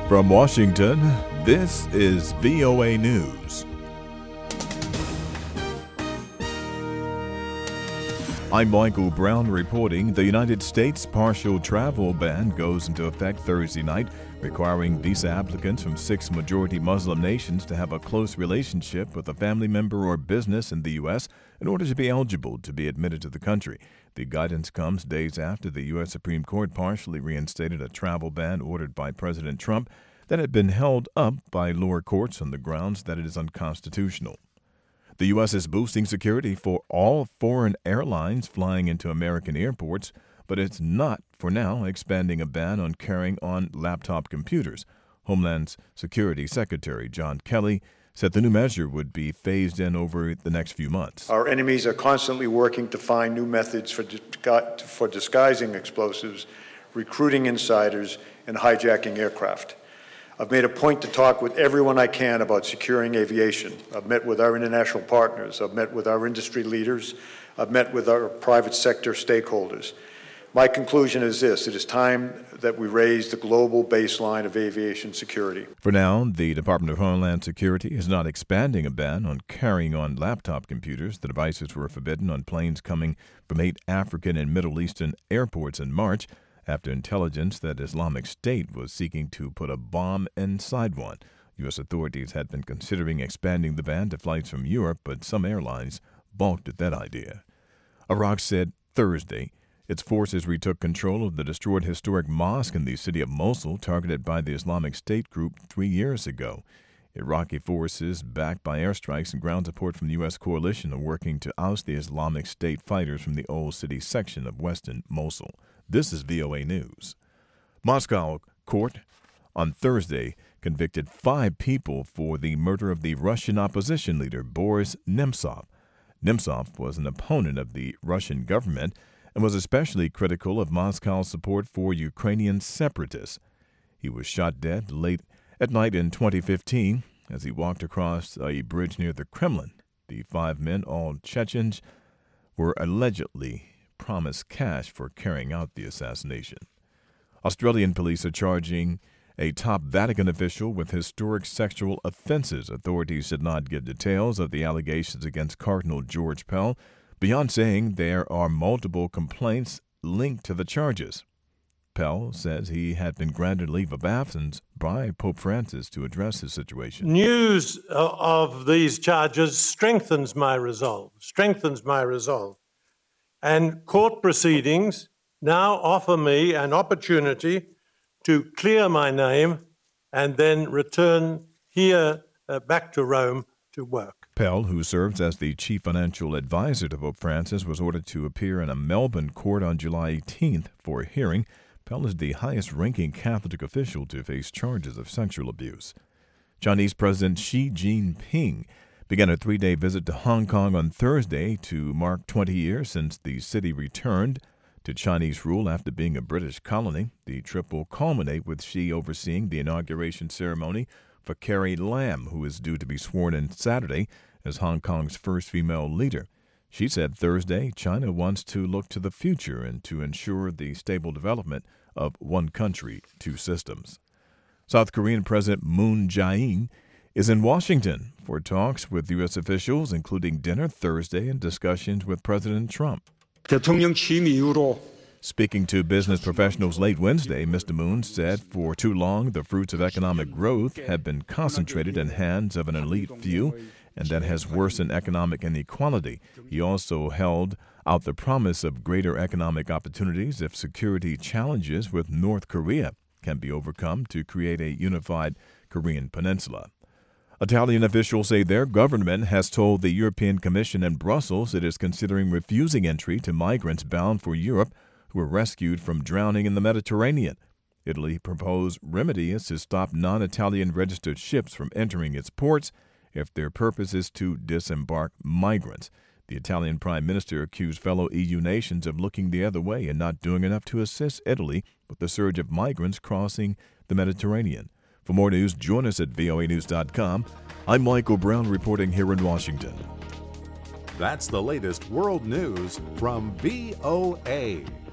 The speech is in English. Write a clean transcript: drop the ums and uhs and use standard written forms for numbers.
From Washington, this is VOA News. I'm Michael Brown reporting. The United States partial travel ban goes into effect Thursday night, requiring visa applicants from 6 majority Muslim nations to have a close relationship with a family member or business in the U.S. in order to be eligible to be admitted to the country. The guidance comes days after the U.S. Supreme Court partially reinstated a travel ban ordered by President Trump that had been held up by lower courts on the grounds that it is unconstitutional. The U.S. is boosting security for all foreign airlines flying into American airports, but it's not, for now, expanding a ban on carrying on laptop computers. Homeland Security Secretary John Kelly said the new measure would be phased in over the next few months. Our enemies are constantly working to find new methods for disguising explosives, recruiting insiders, and hijacking aircraft. I've made a point to talk with everyone I can about securing aviation. I've met with our international partners. I've met with our industry leaders. I've met with our private sector stakeholders. My conclusion is this: it is time that we raise the global baseline of aviation security. For now, the Department of Homeland Security is not expanding a ban on carrying on laptop computers. The devices were forbidden on planes coming from 8 African and Middle Eastern airports in March, after intelligence that Islamic State was seeking to put a bomb inside one. U.S. authorities had been considering expanding the ban to flights from Europe, but some airlines balked at that idea. Iraq said Thursday its forces retook control of the destroyed historic mosque in the city of Mosul, targeted by the Islamic State group 3 years ago. Iraqi forces, backed by airstrikes and ground support from the U.S. coalition, are working to oust the Islamic State fighters from the old city section of western Mosul. This is VOA News. Moscow court on Thursday convicted 5 people for the murder of the Russian opposition leader Boris Nemtsov. Nemtsov was an opponent of the Russian government and was especially critical of Moscow's support for Ukrainian separatists. He was shot dead late at night in 2015 as he walked across a bridge near the Kremlin. The 5 men, all Chechens, were allegedly promised cash for carrying out the assassination. Australian police are charging a top Vatican official with historic sexual offenses. Authorities did not give details of the allegations against Cardinal George Pell, beyond saying there are multiple complaints linked to the charges. Pell says he had been granted leave of absence by Pope Francis to address his situation. News of these charges strengthens my resolve. And court proceedings now offer me an opportunity to clear my name and then return here back to Rome to work. Pell, who serves as the chief financial advisor to Pope Francis, was ordered to appear in a Melbourne court on July 18th for a hearing. Pell is the highest-ranking Catholic official to face charges of sexual abuse. Chinese President Xi Jinping began a 3-day visit to Hong Kong on Thursday to mark 20 years since the city returned to Chinese rule after being a British colony. The trip will culminate with Xi overseeing the inauguration ceremony for Carrie Lam, who is due to be sworn in Saturday as Hong Kong's first female leader. She said Thursday China wants to look to the future and to ensure the stable development of one country, 2 systems. South Korean President Moon Jae-in is in Washington for talks with U.S. officials, including dinner Thursday and discussions with President Trump. Speaking to business professionals late Wednesday, Mr. Moon said for too long the fruits of economic growth have been concentrated in hands of an elite few, and that has worsened economic inequality. He also held out the promise of greater economic opportunities if security challenges with North Korea can be overcome to create a unified Korean peninsula. Italian officials say their government has told the European Commission in Brussels it is considering refusing entry to migrants bound for Europe who were rescued from drowning in the Mediterranean. Italy proposed remedy is to stop non-Italian registered ships from entering its ports if their purpose is to disembark migrants. The Italian prime minister accused fellow EU nations of looking the other way and not doing enough to assist Italy with the surge of migrants crossing the Mediterranean. For more news, join us at voanews.com. I'm Michael Brown reporting here in Washington. That's the latest world news from VOA.